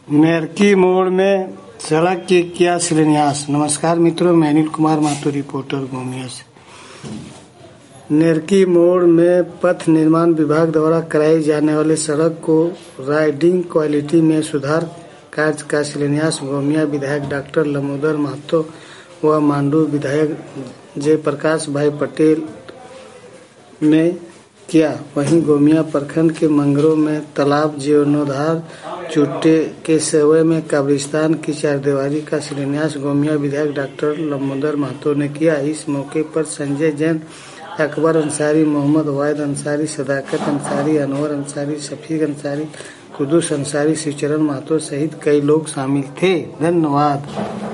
नेरकी मोड़ में सड़क के किया शिलान्यास। नमस्कार मित्रों, मैं अनिल कुमार महतो, रिपोर्टर गोमिया से। नेरकी मोड़ में पथ निर्माण विभाग द्वारा कराई जाने वाली सड़क को राइडिंग क्वालिटी में सुधार कार्य का शिलान्यास गोमिया विधायक डॉक्टर लंबोदर महतो व मांडू विधायक जयप्रकाश भाई पटेल ने किया। वहीं गोमिया प्रखंड के मंगरों में तालाब जीर्णोद्धार, चुट्टे के सेवे में कब्रिस्तान की चारदीवारी का शिलान्यास गोमिया विधायक डॉक्टर लंबोदर महतो ने किया। इस मौके पर संजय जैन, अकबर अंसारी, मोहम्मद वाहिद अंसारी, सदाकत अंसारी, अनवर अंसारी, शफीक अंसारी, कुदूस अंसारी, शिवचरण महतो सहित कई लोग शामिल थे। धन्यवाद।